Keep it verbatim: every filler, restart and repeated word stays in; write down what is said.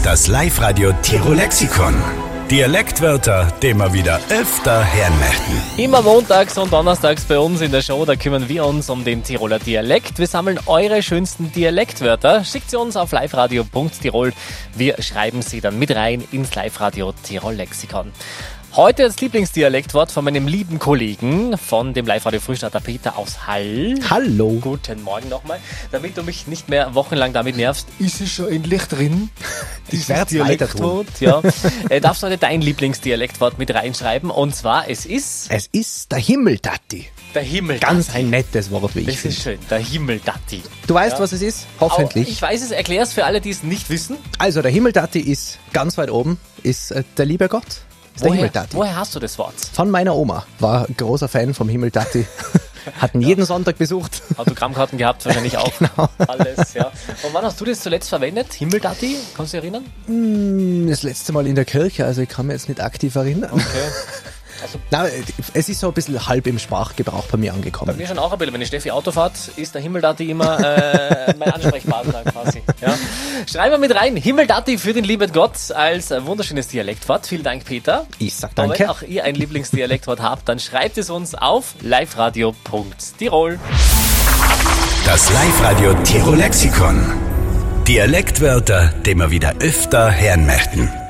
Das Live-Radio Tirol-Lexikon. Dialektwörter, die wir wieder öfter hören möchten. Immer montags und donnerstags bei uns in der Show, da kümmern wir uns um den Tiroler Dialekt. Wir sammeln eure schönsten Dialektwörter. Schickt sie uns auf liveradio punkt tirol. Wir schreiben sie dann mit rein ins Live-Radio Tirol-Lexikon. Heute das Lieblingsdialektwort von meinem lieben Kollegen, von dem Live-Radio-Frühstarter Peter aus Hall. Hallo. Guten Morgen nochmal. Damit du mich nicht mehr wochenlang damit nervst, ist es schon endlich drin? Ich werde weiter tun. Ja. äh, darfst du heute dein Lieblingsdialektwort mit reinschreiben? Und zwar, es ist... Es ist der Himmeldatti. Der Himmeldatti. Ganz ein nettes Wort, wie ich Das finde. ist schön, der Himmeldatti. Du weißt, Ja. was es ist? Hoffentlich. Auch ich weiß es, erklär es für alle, die es nicht wissen. Also, der Himmeldatti ist ganz weit oben, ist äh, der liebe Gott. Ist der Woher, Himmeldatti. woher hast du das Wort? Von meiner Oma. War ein großer Fan vom Himmeldatti. Hatten jeden Sonntag besucht. Autogrammkarten gehabt, wahrscheinlich auch. Genau. Alles, ja. Und wann hast du das zuletzt verwendet? Himmeldatti? Kannst du dich erinnern? Das letzte Mal in der Kirche, also ich kann mich jetzt nicht aktiv erinnern. Okay. Also Na, es ist so ein bisschen halb im Sprachgebrauch bei mir bei angekommen. mir schon auch ein bisschen, wenn die Steffi Auto fährt, ist der Himmeldatti immer äh, mein Ansprechpartner quasi. Ja. Schreiben wir mit rein, Himmeldatti für den lieben Gott als äh, wunderschönes Dialektwort. Vielen Dank, Peter. Ich sag Und wenn danke. auch ihr ein Lieblingsdialektwort habt, dann schreibt es uns auf liveradio punkt tirol. Das Live-Radio Tirol-Lexikon. Dialektwörter, die wir wieder öfter hören möchten.